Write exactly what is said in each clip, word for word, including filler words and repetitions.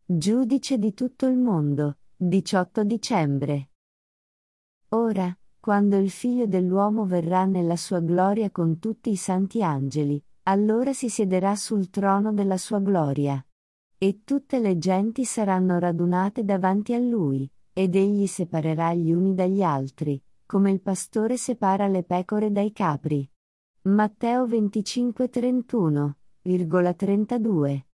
Giudice di tutto il mondo, diciotto dicembre. Ora, quando il Figlio dell'uomo verrà nella sua gloria con tutti i santi angeli, allora si siederà sul trono della sua gloria. E tutte le genti saranno radunate davanti a lui, ed egli separerà gli uni dagli altri, come il pastore separa le pecore dai capri. Matteo venticinque trentuno, trentadue.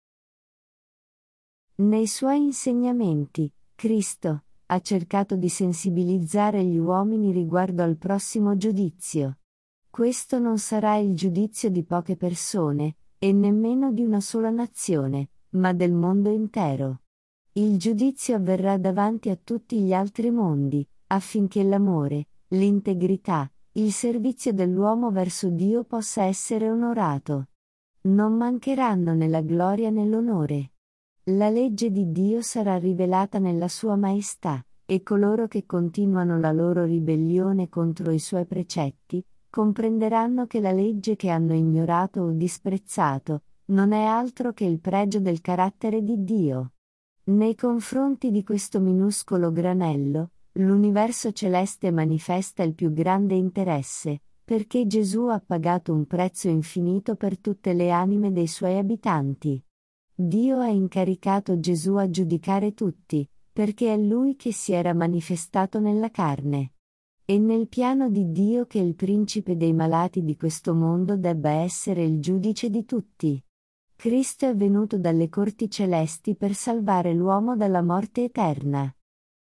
Nei suoi insegnamenti, Cristo ha cercato di sensibilizzare gli uomini riguardo al prossimo giudizio. Questo non sarà il giudizio di poche persone, e nemmeno di una sola nazione, ma del mondo intero. Il giudizio avverrà davanti a tutti gli altri mondi, affinché l'amore, l'integrità, il servizio dell'uomo verso Dio possa essere onorato. Non mancheranno nella gloria né l'onore. La legge di Dio sarà rivelata nella sua maestà, e coloro che continuano la loro ribellione contro i suoi precetti, comprenderanno che la legge che hanno ignorato o disprezzato, non è altro che il pregio del carattere di Dio. Nei confronti di questo minuscolo granello, l'universo celeste manifesta il più grande interesse, perché Gesù ha pagato un prezzo infinito per tutte le anime dei suoi abitanti. Dio ha incaricato Gesù a giudicare tutti, perché è Lui che si era manifestato nella carne. E nel piano di Dio che il principe dei malati di questo mondo debba essere il giudice di tutti. Cristo è venuto dalle corti celesti per salvare l'uomo dalla morte eterna.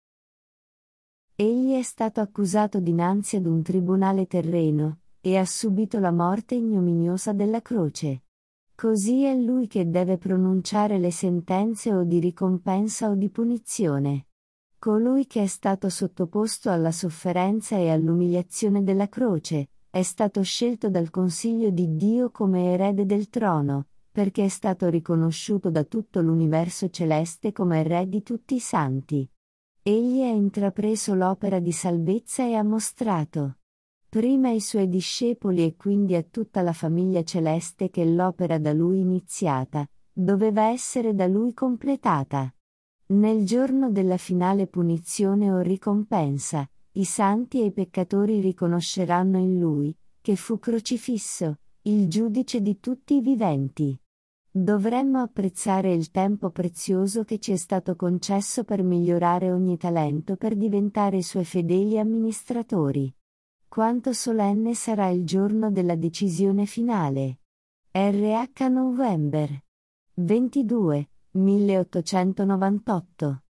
Egli è stato accusato dinanzi ad un tribunale terreno, e ha subito la morte ignominiosa della croce. Così è Lui che deve pronunciare le sentenze o di ricompensa o di punizione. Colui che è stato sottoposto alla sofferenza e all'umiliazione della croce, è stato scelto dal Consiglio di Dio come erede del trono, perché è stato riconosciuto da tutto l'universo celeste come Re di tutti i santi. Egli ha intrapreso l'opera di salvezza e ha mostrato prima ai suoi discepoli e quindi a tutta la famiglia celeste che l'opera da lui iniziata, doveva essere da lui completata. Nel giorno della finale punizione o ricompensa, i santi e i peccatori riconosceranno in lui, che fu crocifisso, il giudice di tutti i viventi. Dovremmo apprezzare il tempo prezioso che ci è stato concesso per migliorare ogni talento per diventare i suoi fedeli amministratori. Quanto solenne sarà il giorno della decisione finale. R H November ventidue, milleottocentonovantotto